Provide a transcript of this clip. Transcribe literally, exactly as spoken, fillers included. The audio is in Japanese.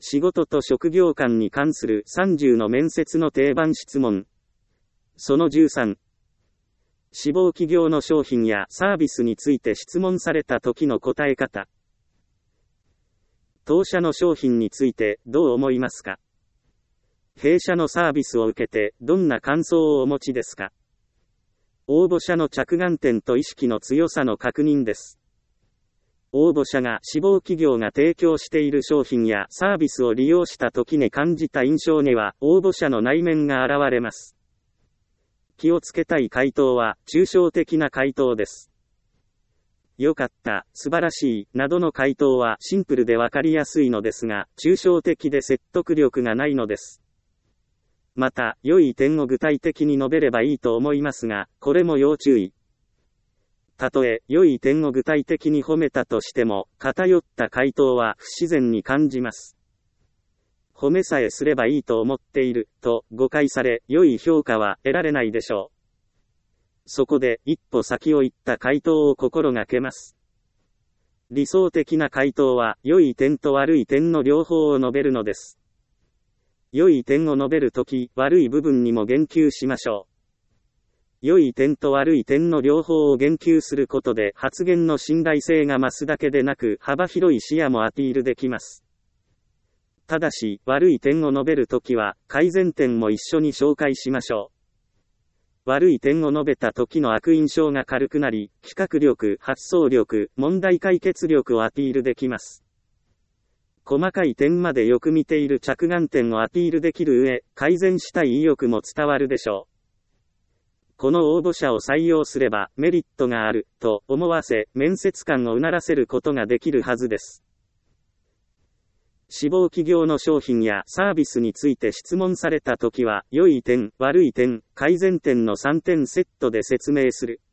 仕事と職業観に関するさんじゅうの面接の定番質問。そのじゅうさん。志望企業の商品やサービスについて質問された時の答え方。当社の商品についてどう思いますか？弊社のサービスを受けてどんな感想をお持ちですか？応募者の着眼点と意識の強さの確認です。応募者が志望企業が提供している商品やサービスを利用した時に感じた印象には応募者の内面が現れます。気をつけたい回答は抽象的な回答です。良かった、素晴らしい、などの回答はシンプルでわかりやすいのですが、抽象的で説得力がないのです。また、良い点を具体的に述べればいいと思いますが、これも要注意。たとえ、良い点を具体的に褒めたとしても、偏った回答は不自然に感じます。褒めさえすればいいと思っている、と誤解され、良い評価は得られないでしょう。そこで、一歩先を行った回答を心がけます。理想的な回答は、良い点と悪い点の両方を述べるのです。良い点を述べるとき、悪い部分にも言及しましょう。良い点と悪い点の両方を言及することで発言の信頼性が増すだけでなく幅広い視野もアピールできます。ただし、悪い点を述べるときは改善点も一緒に紹介しましょう。悪い点を述べた時の悪印象が軽くなり、企画力、発想力、問題解決力をアピールできます。細かい点までよく見ている着眼点をアピールできる上、改善したい意欲も伝わるでしょう。この応募者を採用すればメリットがあると思わせ、面接官をうならせることができるはずです。志望企業の商品やサービスについて質問されたときは、良い点、悪い点、改善点のさんてんセットで説明する。